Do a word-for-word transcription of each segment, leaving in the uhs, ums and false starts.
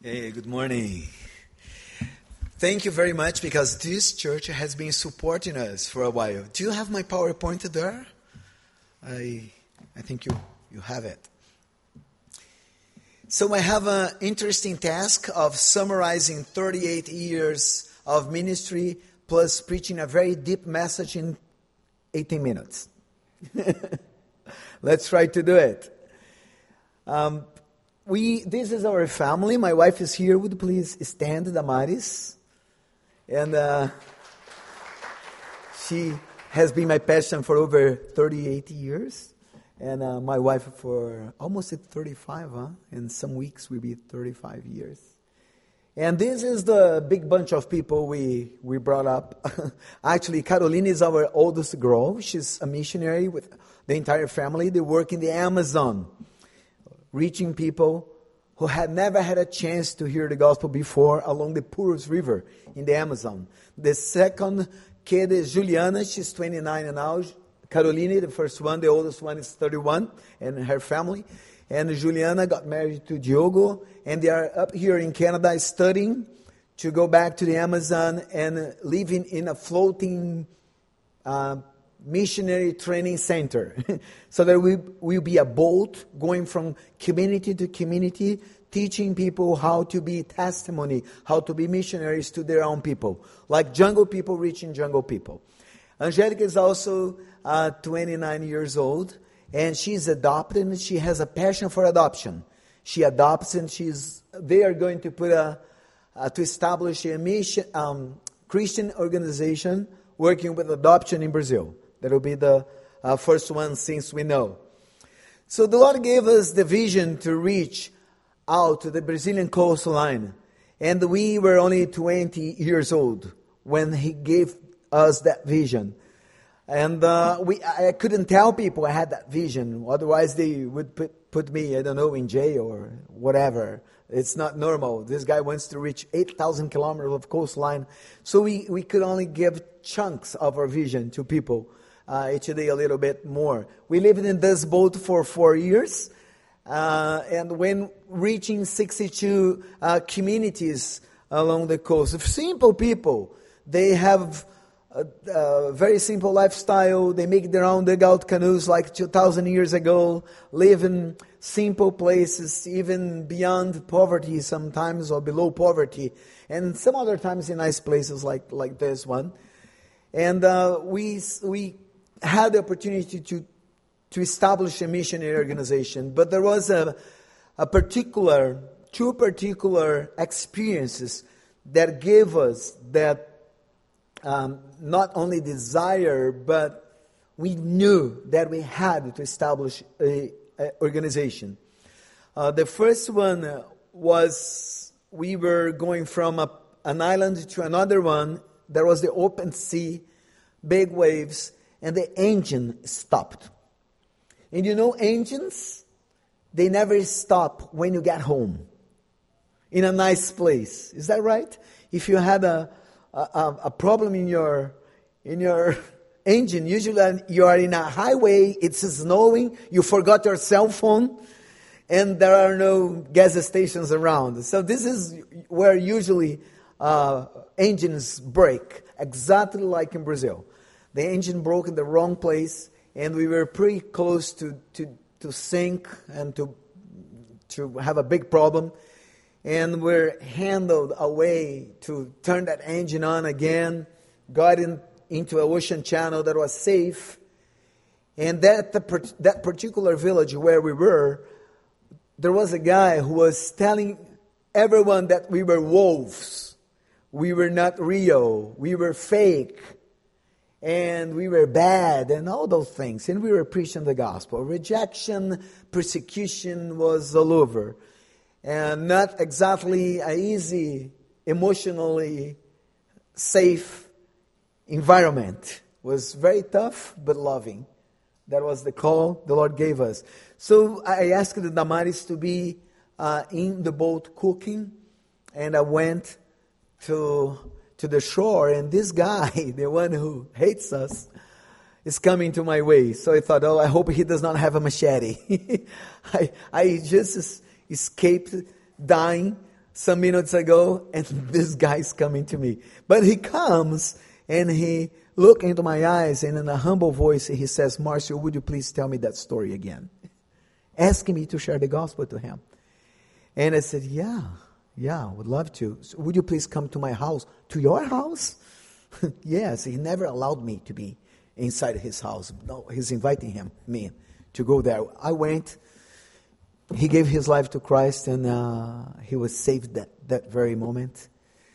Hey, good morning. Thank you very much because this church has been supporting us for a while. Do you have my PowerPoint there? I I think you, you have it. So I have an interesting task of summarizing thirty-eight years of ministry plus preaching a very deep message in eighteen minutes. Let's try to do it. Um, we this is our family. My wife is here. Would you please stand, Damaris? And uh, she has been my passion for over thirty-eight years. And uh, my wife for almost thirty-five, huh? In some weeks will be thirty-five years. And this is the big bunch of people we, we brought up. Actually, Carolina is our oldest girl. She's a missionary with the entire family. They work in the Amazon, reaching people who had never had a chance to hear the gospel before along the Purus River in the Amazon. The second kid is Juliana. She's twenty-nine now. Carolina, the first one, the oldest one is thirty-one, and her family. And Juliana got married to Diogo, and they are up here in Canada studying to go back to the Amazon and living in a floating uh, missionary training center. So there will, will be a boat going from community to community, teaching people how to be testimony, how to be missionaries to their own people, like jungle people reaching jungle people. Angelica is also uh, twenty-nine years old, and she's adopted, and she has a passion for adoption. She adopts, and she's. They are going to put a uh, to establish a mission um, Christian organization working with adoption in Brazil. That will be the uh, first one since we know. So the Lord gave us the vision to reach out to the Brazilian coastline, and we were only twenty years old when He gave us that vision. And uh, we, I couldn't tell people I had that vision. Otherwise, they would put, put me, I don't know, in jail or whatever. It's not normal. This guy wants to reach eight thousand kilometers of coastline. So we, we could only give chunks of our vision to people. Uh, each day a little bit more. We lived in this boat for four years. Uh, and when reaching sixty-two uh, communities along the coast, simple people, they have a, a very simple lifestyle. They make their own dugout canoes like two thousand years ago, live in simple places, even beyond poverty sometimes or below poverty, and some other times in nice places like, like this one. And uh, we we had the opportunity to to establish a missionary organization, but there was a a particular, two particular experiences that gave us that um, not only desire, but we knew that we had to establish a, a organization. Uh, the first one was we were going from a, an island to another one. There was the open sea, big waves, and the engine stopped. And you know, engines, they never stop when you get home in a nice place. Is that right? If you had a a, a problem in your in your engine, usually you are in a highway, it's snowing, you forgot your cell phone, and there are no gas stations around. So this is where usually uh, engines break, exactly like in Brazil. The engine broke in the wrong place, and we were pretty close to, to, to sink and to to have a big problem. And we're handled away to turn that engine on again, got in, into an ocean channel that was safe. And that the, that particular village where we were, there was a guy who was telling everyone that we were wolves. We were not real. We were fake. And we were bad and all those things. And we were preaching the gospel. Rejection, persecution was all over. And not exactly an easy, emotionally safe environment. It was very tough, but loving. That was the call the Lord gave us. So I asked the Damaris to be uh, in the boat cooking. And I went to... to the shore, and this guy, the one who hates us, is coming to my way. So I thought, oh, I hope he does not have a machete. I, I just escaped dying some minutes ago, and this guy's coming to me. But he comes, and he look into my eyes, and in a humble voice, he says, Marcio, would you please tell me that story again? Asking me to share the gospel to him. And I said, yeah, yeah, I would love to. So would you please come to my house? To your house? Yes, he never allowed me to be inside his house. No, he's inviting him, me, to go there. I went. He gave his life to Christ, and uh, he was saved that, that very moment.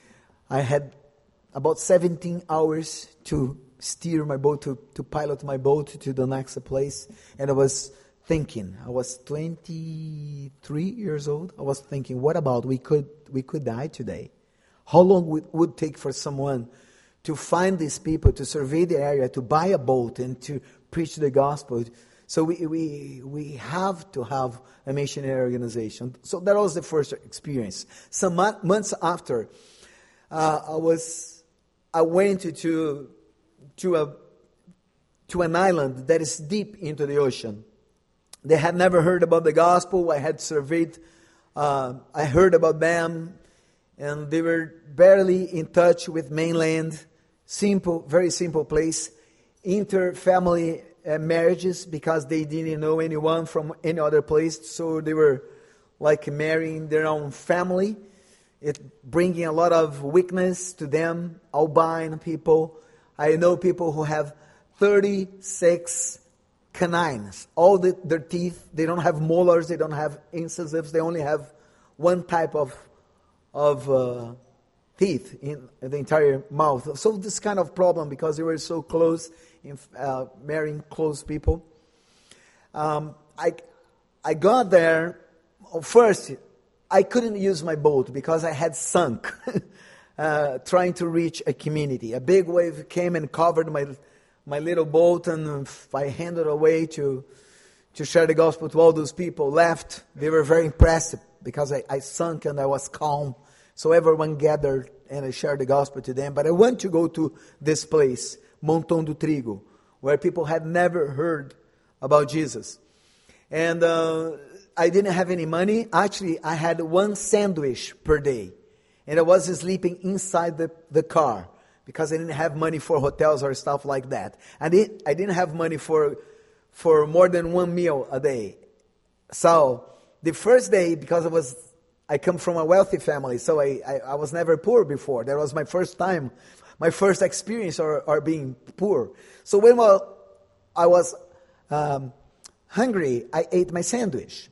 I had about seventeen hours to steer my boat, to, to pilot my boat to the next place. And I was thinking, I was twenty-three years old. I was thinking, what about we could we could die today? How long would it would take for someone to find these people, to survey the area, to buy a boat, and to preach the gospel? So we we we have to have a missionary organization. So that was the first experience. Some mo- months after, uh, I was I went to to a to an island that is deep into the ocean. They had never heard about the gospel. I had surveyed. Uh, I heard about them, and they were barely in touch with mainland. Simple, very simple place. Inter-family uh, marriages, because they didn't know anyone from any other place, so they were like marrying their own family. It bringing a lot of weakness to them. Albino people. I know people who have thirty-six canines. All the, their teeth, they don't have molars, they don't have incisives, they only have one type of of uh, teeth in the entire mouth. So this kind of problem, because they were so close, in uh, marrying close people. Um, I I got there. First, I couldn't use my boat because I had sunk uh, trying to reach a community. A big wave came and covered my my little boat, and I handed away to to share the gospel to all those people. Left, they were very impressed because I, I sunk and I was calm. So everyone gathered and I shared the gospel to them. But I want to go to this place, Montão do Trigo, where people had never heard about Jesus. And uh, I didn't have any money. Actually, I had one sandwich per day. And I was sleeping inside the, the car because I didn't have money for hotels or stuff like that. And it, I didn't have money for for more than one meal a day. So the first day, because I was I come from a wealthy family, so I, I, I was never poor before. That was my first time, my first experience or, or being poor. So when I was um, hungry, I ate my sandwich.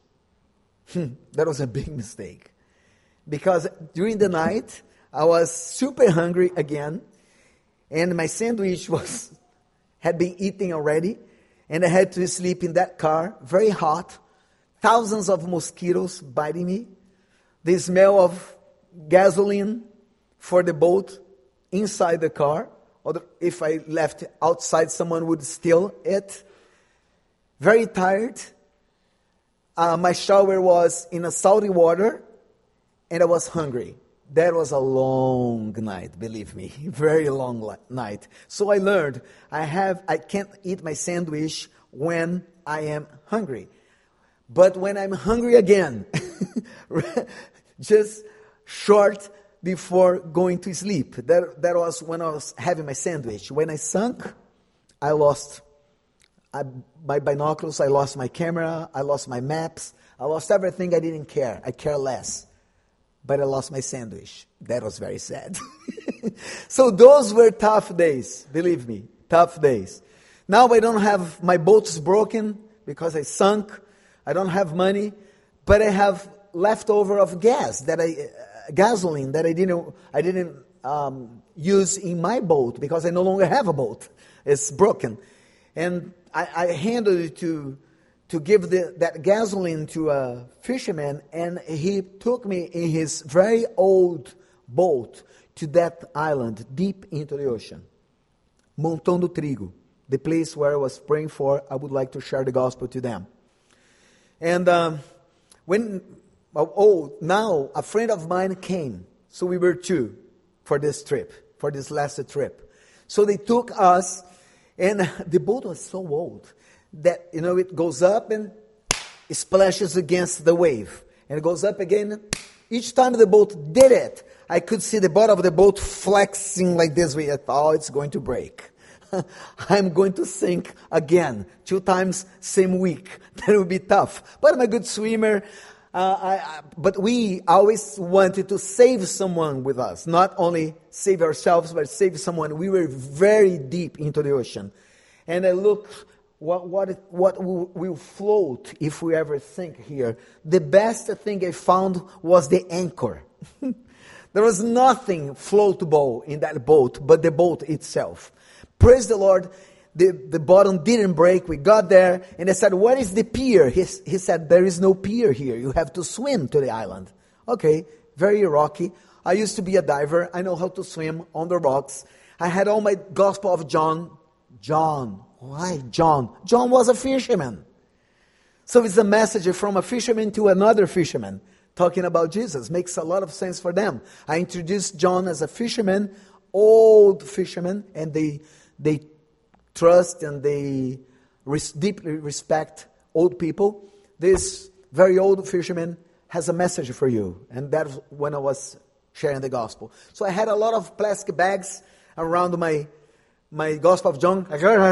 That was a big mistake. Because during the night, I was super hungry again, and my sandwich was had been eaten already, and I had to sleep in that car, very hot, thousands of mosquitoes biting me, the smell of gasoline for the boat inside the car, or if I left outside, someone would steal it. Very tired. Uh, my shower was in a salty water, and I was hungry. That was a long night, believe me, very long li- night. So I learned I have I can't eat my sandwich when I am hungry, but when I'm hungry again, just short before going to sleep. That that was when I was having my sandwich. When I sunk, I lost I, my binoculars. I lost my camera. I lost my maps. I lost everything. I didn't care. I care less. But I lost my sandwich. That was very sad. So those were tough days. Believe me, tough days. Now I don't have, my boat's broken because I sunk. I don't have money. But I have leftover of gas, that I, uh, gasoline that I didn't, I didn't um, use in my boat because I no longer have a boat. It's broken. And I, I handed it to to give the, that gasoline to a fisherman, and he took me in his very old boat to that island deep into the ocean. Montão do Trigo, the place where I was praying for, I would like to share the gospel to them. And um, when, oh, now a friend of mine came, so we were two for this trip, for this last trip. So they took us, and the boat was so old that, you know, it goes up and it splashes against the wave. And it goes up again, Each time the boat did it, I could see the bottom of the boat flexing like this way. I thought, oh, it's going to break. I'm going to sink again. Two times same week. That would be tough. But I'm a good swimmer. Uh, I, I, but we always wanted to save someone with us. Not only save ourselves, but save someone. We were very deep into the ocean. And I looked, what, what, what will, will float if we ever sink here? The best thing I found was the anchor. There was nothing floatable in that boat but the boat itself. Praise the Lord. The, the bottom didn't break. We got there and I said, where is the pier? He, he said, there is no pier here. You have to swim to the island. Okay, very rocky. I used to be a diver. I know how to swim on the rocks. I had all my Gospel of John. John. Why John? John was a fisherman. So it's a message from a fisherman to another fisherman talking about Jesus. Makes a lot of sense for them. I introduced John as a fisherman, old fisherman, and they they trust and they res- deeply respect old people. This very old fisherman has a message for you. And that's when I was sharing the gospel. So I had a lot of plastic bags around my my Gospel of John.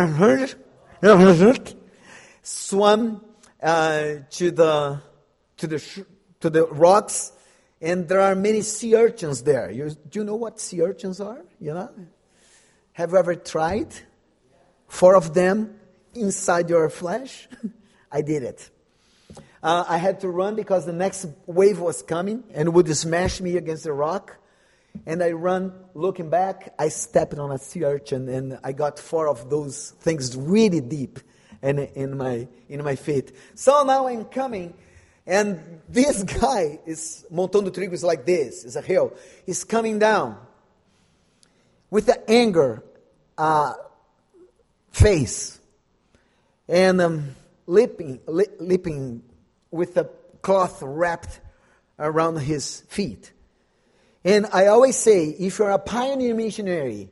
Swam uh, to the to the sh- to the rocks, and there are many sea urchins there. You, do you know what sea urchins are? You know, have you ever tried? Four of them inside your flesh. I did it. Uh, I had to run because the next wave was coming and would smash me against the rock. And I run, looking back, I stepped on a sea urchin, and I got four of those things really deep in, in my in my feet. So now I'm coming, and this guy is, Montão do Trigo is like this, it's a hill. He's coming down with the anger uh, face, and um, leaping, li- leaping with a cloth wrapped around his feet. And I always say, if you're a pioneer missionary,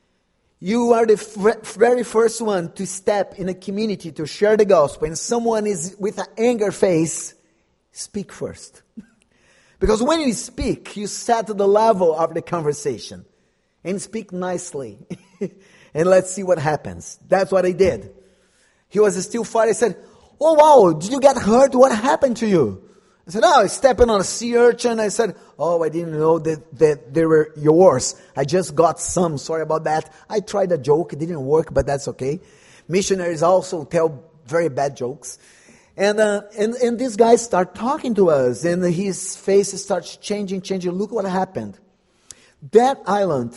you are the f- very first one to step in a community to share the gospel, and someone is with an anger face, speak first. Because when you speak, you set the level of the conversation. And speak nicely. And let's see what happens. That's what I did. He was still fighting. I said, oh wow, did you get hurt? What happened to you? I said, oh, I was stepping on a sea urchin. I said, oh, I didn't know that, that they were yours. I just got some. Sorry about that. I tried a joke. It didn't work, but that's okay. Missionaries also tell very bad jokes. And, uh, and, and this guy started talking to us, and his face starts changing, changing. Look what happened. That island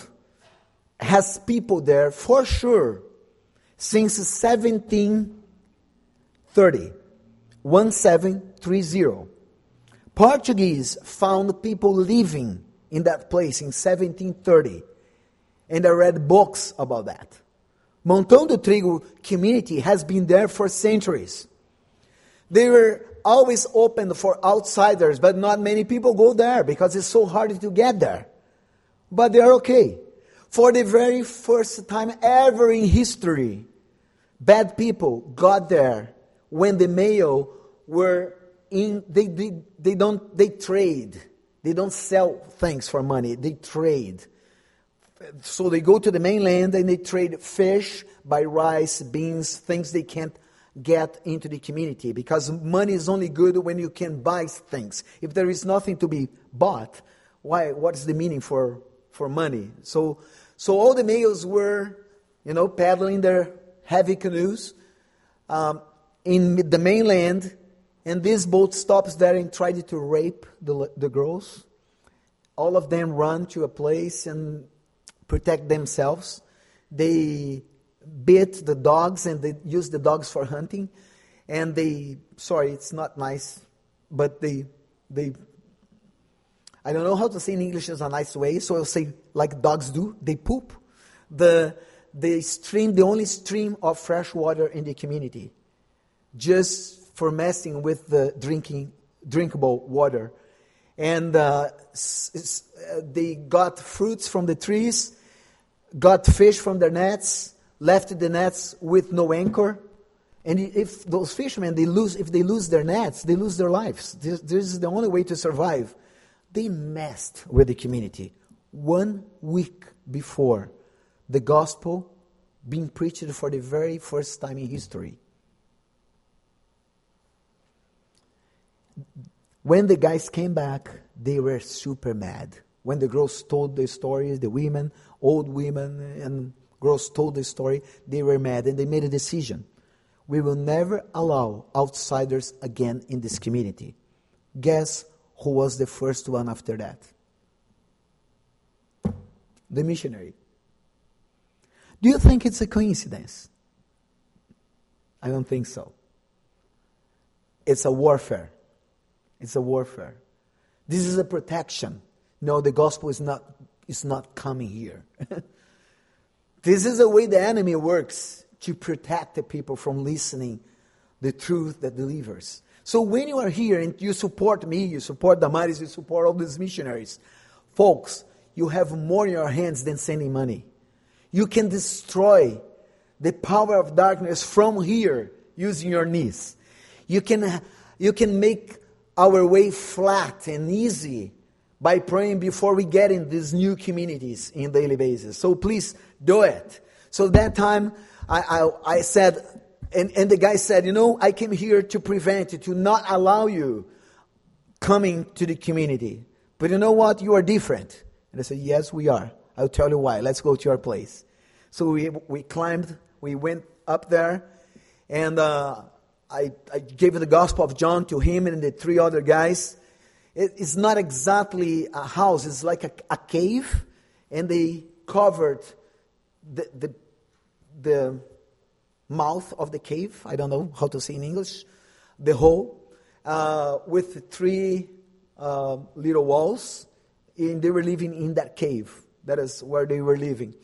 has people there for sure since seventeen thirty. seventeen thirty. Portuguese found people living in that place in seventeen thirty. And I read books about that. Montão do Trigo community has been there for centuries. They were always open for outsiders, but not many people go there because it's so hard to get there. But they are okay. For the very first time ever in history, bad people got there when the male were in, they, they, they don't, they trade. They don't sell things for money. They trade. So they go to the mainland and they trade fish, buy rice, beans, things they can't get into the community. Because money is only good when you can buy things. If there is nothing to be bought, why? What is the meaning for, for money? So, so all the males were, you know, paddling their heavy canoes um, in the mainland. And this boat stops there and tried to rape the, the girls. All of them run to a place and protect themselves. They beat the dogs and they use the dogs for hunting. And they, sorry, it's not nice, but they, they, I don't know how to say in English in a nice way, so I'll say like dogs do. They poop. The, the stream, the only stream of fresh water in the community. Just for messing with the drinking, drinkable water. And uh, they got fruits from the trees, got fish from their nets, left the nets with no anchor. And if those fishermen, they lose, if they lose their nets, they lose their lives. This, this is the only way to survive. They messed with the community one week before the gospel being preached for the very first time in history. When the guys came back, they were super mad. When the girls told the stories, the women, old women and girls told the story, they were mad and they made a decision. We will never allow outsiders again in this community. Guess who was the first one after that? The missionary. Do you think it's a coincidence? I don't think so. It's a warfare. It's a warfare. This is a protection. No, the gospel is not, is not coming here. This is the way the enemy works to protect the people from listening the truth that delivers. So when you are here and you support me, you support Damaris, you support all these missionaries, folks, you have more in your hands than sending money. You can destroy the power of darkness from here using your knees. You can, you can make our way flat and easy by praying before we get in these new communities in daily basis. So please do it. So that time I, I, I said, and, and the guy said, you know, I came here to prevent you, to not allow you coming to the community. But you know what? You are different. And I said, yes, we are. I'll tell you why. Let's go to your place. So we we climbed, we went up there, and uh, I, I gave the Gospel of John to him and the three other guys. It, it's not exactly a house, it's like a, a cave, and they covered the, the, the mouth of the cave, I don't know how to say in English, the hole, uh, with three uh, little walls, and they were living in that cave. That is where they were living.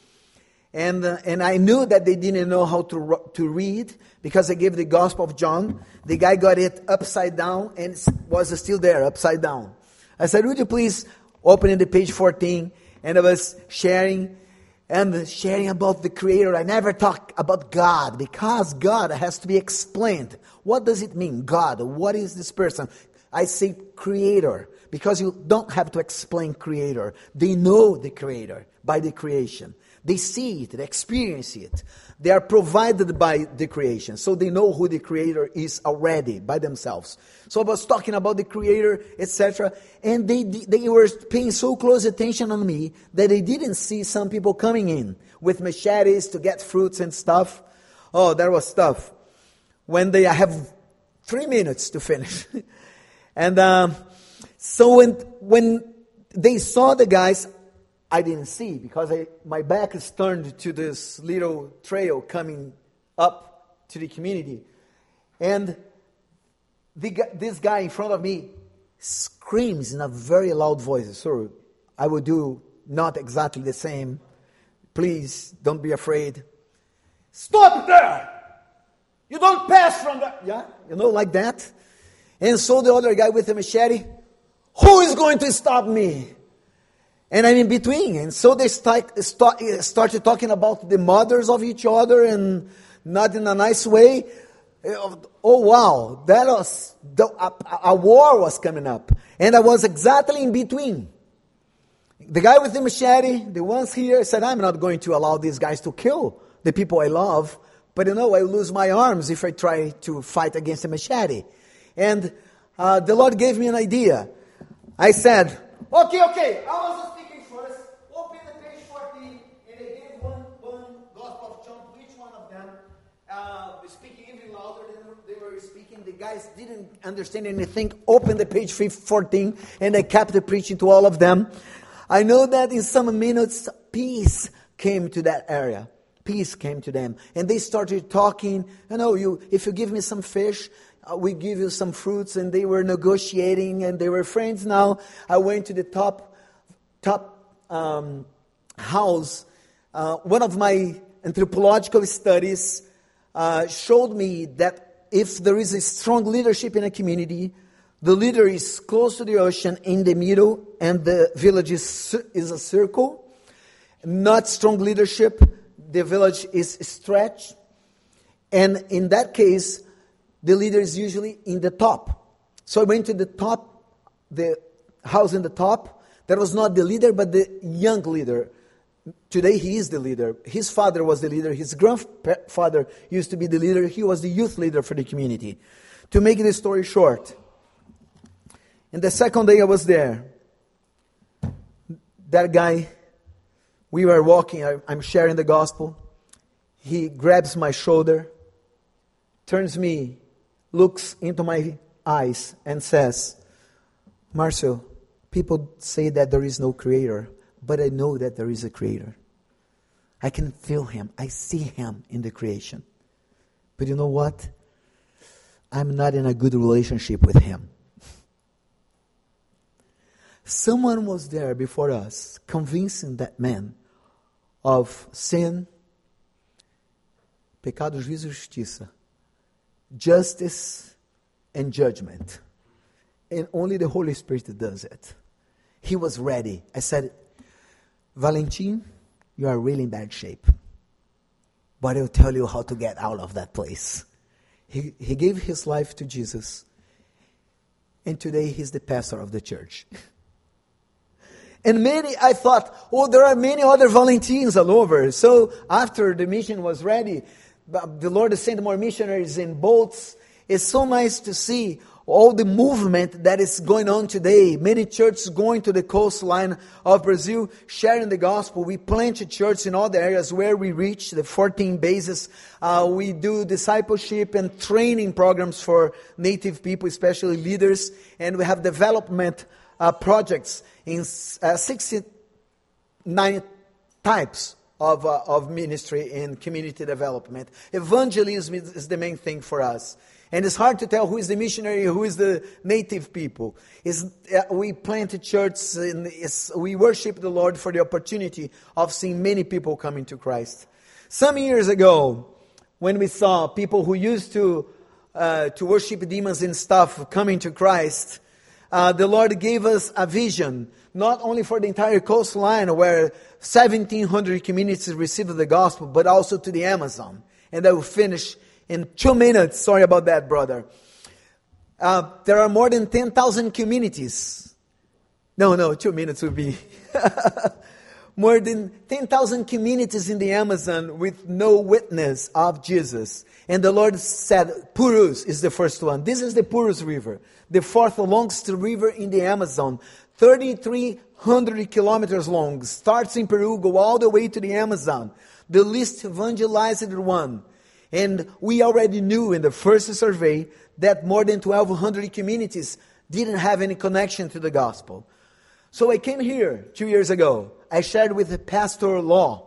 And uh, and I knew that they didn't know how to to read because I gave the Gospel of John. The guy got it upside down and it was still there, upside down. I said, would you please open the page fourteen? And I was sharing and sharing about the Creator. I never talk about God because God has to be explained. What does it mean, God? What is this person? I say Creator because you don't have to explain Creator. They know the Creator by the creation. They see it, they experience it. They are provided by the creation. So they know who the Creator is already by themselves. So I was talking about the Creator, et cetera. And they they were paying so close attention on me that they didn't see some people coming in with machetes to get fruits and stuff. Oh, that was tough. When they I have three minutes to finish. and um, so when when they saw the guys, I didn't see because I, my back is turned to this little trail coming up to the community. And the, this guy in front of me screams in a very loud voice. So I will do not exactly the same. Please don't be afraid. Stop there! You don't pass from that. Yeah, you know, like that. And so the other guy with the machete, who is going to stop me? And I'm in between. And so they start, start, started talking about the mothers of each other and not in a nice way. Oh, wow. That was, the, a, a war was coming up. And I was exactly in between. The guy with the machete, the ones here, said, I'm not going to allow these guys to kill the people I love. But you know, I lose my arms if I try to fight against a machete. And uh, the Lord gave me an idea. I said, okay, okay, I was speaking first. Open the page fourteen, and I gave one, one Gospel of John to each one of them, uh, speaking even louder than they were speaking. The guys didn't understand anything. Open the page fourteen, and I kept preaching to all of them. I know that in some minutes, peace came to that area. Peace came to them. And they started talking, you know, you, if you give me some fish, Uh, we give you some fruits, and they were negotiating, and they were friends now. I went to the top top um, house. Uh, one of my anthropological studies uh, showed me that if there is a strong leadership in a community, the leader is close to the ocean in the middle, and the village is, is a circle. Not strong leadership, the village is stretched. And in that case, the leader is usually in the top. So I went to the top, the house in the top. That was not the leader, but the young leader. Today he is the leader. His father was the leader. His grandfather used to be the leader. He was the youth leader for the community. To make the story short, and the second day I was there, that guy, we were walking, I, I'm sharing the gospel. He grabs my shoulder, turns me, looks into my eyes and says, Marcio, people say that there is no creator, but I know that there is a creator. I can feel him. I see him in the creation. But you know what? I'm not in a good relationship with him. Someone was there before us, convincing that man of sin, pecado, juízo e justiça, justice and judgment. And only the Holy Spirit does it. He was ready. I said, Valentin, you are really in bad shape. But I'll tell you how to get out of that place. He, he gave his life to Jesus. And today he's the pastor of the church. And many, I thought, oh, there are many other Valentins all over. So after the mission was ready, the Lord sent more missionaries in boats. It's so nice to see all the movement that is going on today. Many churches going to the coastline of Brazil, sharing the gospel. We plant churches in all the areas where we reach, the fourteen bases. Uh, we do discipleship and training programs for native people, especially leaders. And we have development uh, projects in uh, sixty-nine types of, uh, of ministry in community development. Evangelism is, is the main thing for us. And it's hard to tell who is the missionary, who is the native people. It's, uh, we planted churches, and it's, we worship the Lord for the opportunity of seeing many people coming to Christ. Some years ago, when we saw people who used to uh, to worship demons and stuff coming to Christ, uh, the Lord gave us a vision, not only for the entire coastline where seventeen hundred communities received the gospel, but also to the Amazon. And I will finish in two minutes. Sorry about that, brother. Uh, there are more than ten thousand communities. No, no, two minutes would be. More than ten thousand communities in the Amazon with no witness of Jesus. And the Lord said, Purus is the first one. This is the Purus River, the fourth longest river in the Amazon. thirty-three hundred kilometers long. Starts in Peru, go all the way to the Amazon. The least evangelized one. And we already knew in the first survey that more than twelve hundred communities didn't have any connection to the gospel. So I came here two years ago. I shared with the pastor Law.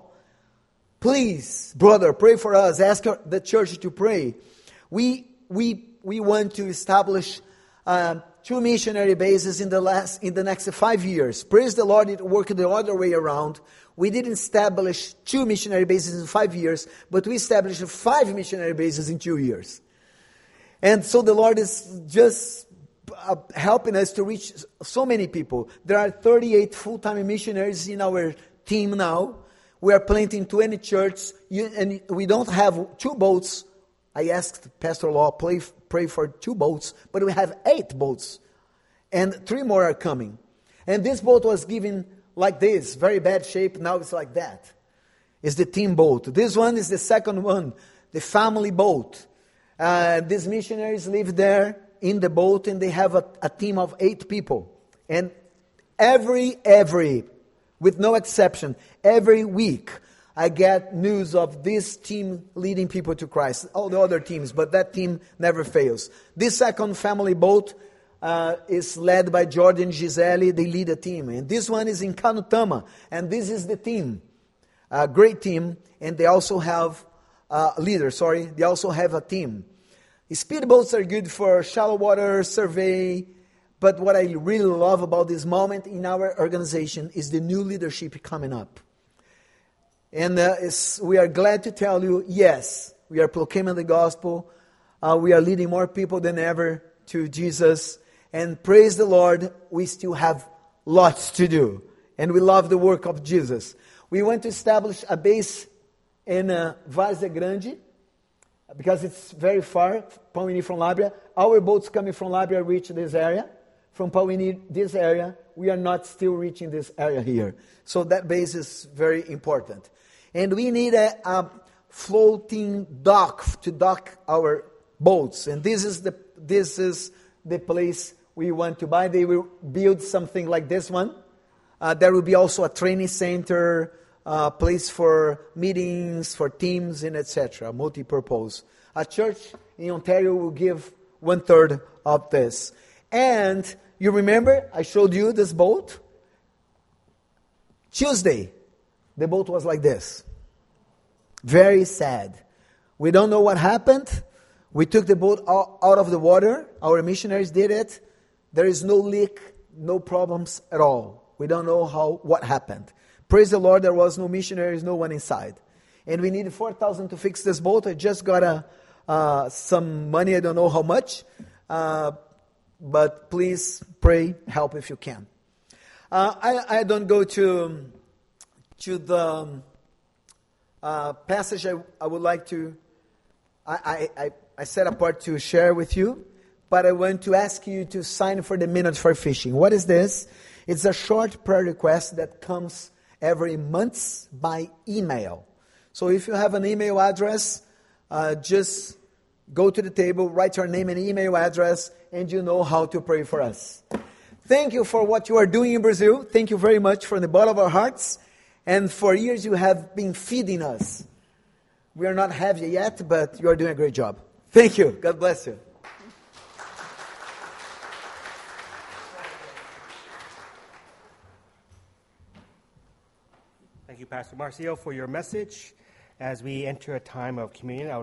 Please, brother, pray for us. Ask the church to pray. We we we want to establish uh, two missionary bases in the last in the next five years. Praise the Lord, it worked the other way around. We didn't establish two missionary bases in five years, but we established five missionary bases in two years. And so the Lord is just uh, helping us to reach so many people. There are thirty-eight full-time missionaries in our team now. We are planting twenty churches, and we don't have two boats. I asked Pastor Law, pray, pray for two boats, but we have eight boats, and three more are coming. And this boat was given like this, very bad shape. Now it's like that. It's the team boat. This one is the second one, the family boat. Uh, these missionaries live there in the boat, and they have a, a team of eight people. And every, every, with no exception, every week, I get news of this team leading people to Christ. All the other teams, but that team never fails. This second family boat Uh, is led by Jordan and Gisele. They lead a team. And this one is in Canutama. And this is the team. A great team. And they also have a leader, sorry. They also have a team. Speedboats are good for shallow water survey. But what I really love about this moment in our organization is the new leadership coming up. And uh, we are glad to tell you, yes, we are proclaiming the gospel. Uh, we are leading more people than ever to Jesus. And praise the Lord, we still have lots to do. And we love the work of Jesus. We want to establish a base in uh, Várzea Grande, because it's very far, coming from Lábrea. Our boats coming from Lábrea reach this area. from Pauini, this area, we are not still reaching this area here. So that base is very important. And we need a, a floating dock to dock our boats. And this is the this is the place we want to buy. They will build something like this one. Uh, there will be also a training center, uh, place for meetings, for teams, and et cetera. Multi-purpose. A church in Ontario will give one third of this. And you remember I showed you this boat? Tuesday, the boat was like this. Very sad. We don't know what happened. We took the boat out of the water. Our missionaries did it. There is no leak, no problems at all. We don't know how what happened. Praise the Lord, there was no missionaries, no one inside. And we needed four thousand dollars to fix this boat. I just got a, uh, some money, I don't know how much. Uh, but please pray, help if you can. Uh, I, I don't go to, to the uh, passage I, I would like to, I, I, I set apart to share with you. But I want to ask you to sign for the Minute for Fishing. What is this? It's a short prayer request that comes every month by email. So if you have an email address, uh, just go to the table, write your name and email address, and you know how to pray for us. Thank you for what you are doing in Brazil. Thank you very much from the bottom of our hearts. And for years you have been feeding us. We are not heavy yet, but you are doing a great job. Thank you. God bless you. Thank you, Pastor Marcio, for your message. As we enter a time of communion, I would